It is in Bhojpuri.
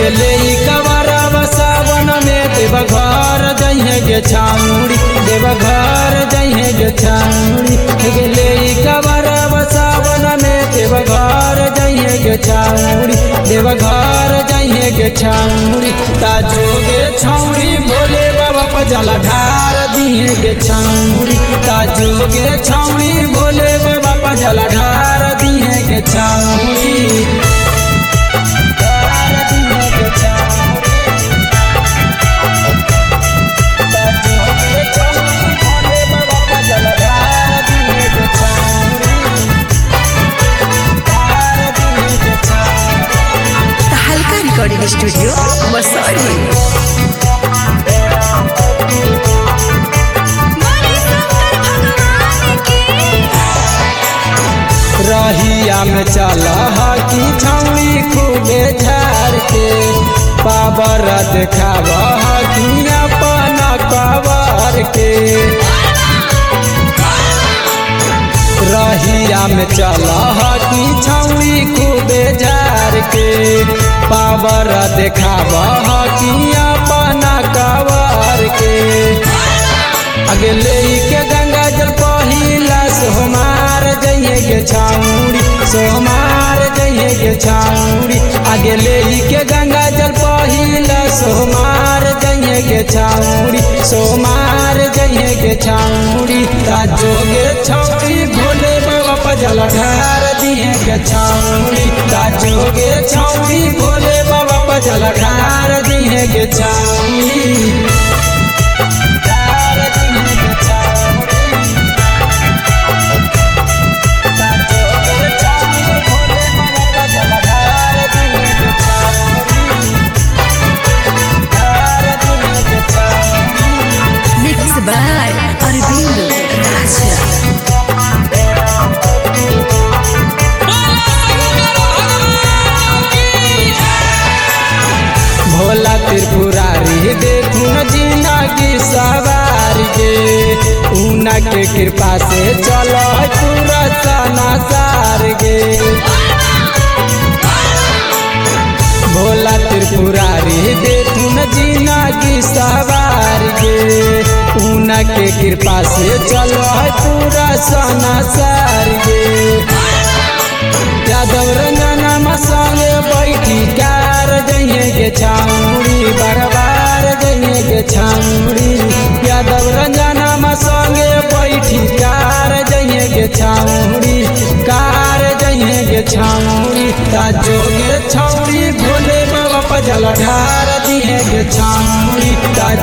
गेले कवरवा सावन में देवघर जइहे गे छाउड़ी देवघर जइहे गे छाउड़ी गेले कवरवा सावन में देवघर जइहे गे छाउड़ी देवघर जइहे गे छाउड़ी ताजोगे छाउड़ी भोले बाबा पर जल ढार दिए गे छाउड़ी ताजोगे छाउड़ी भोले बाबा पर जल ढार दिए गे छाउड़ी रिकॉर्डिंग स्टूडियो मसौरी। रहिया में चला की छौड़ी खूबे झार के पावर देखावा की अपना कवर के रहिया में चला की छौड़ी खूबे झार के पावर देखावा की अपना कवर के अगले के गंगा जल पहिला सोमार जइहे गे छाउड़ी सोमार जइहे गे छाउड़ी अगले के गंगा जल पहिला सोमार जइहे गे छाउड़ी सोमार जइहे गे छाउड़ी ताजोगे छौड़ी भोले बाबा पर जल ढार दिए गे छाउड़ी ताजोगे छौड़ी भोले बाबा पर जल ढार दिए गे छाउड़ी बाय अरविंद राजा। भोला त्रिपुरारी देखू न जिंदगी सवार गे उना के कृपा से चलो पूरा सनासार गे भोला त्रिपुरारी देखू न जिंदगी सवार गे उना के कृपा से चलो पूरा सनासार गे यादव रंजना संगे बैठी कार जइहे गे छाउड़ी बरबार जइहे गे छाउड़ी यादव रंजना संगे बैठी कार जइहे गे छाउड़ी कार जइहे गे छाउड़ी ताजोगे छौड़ी भोले बाबा पर जल ढार दिए गे छाउड़ी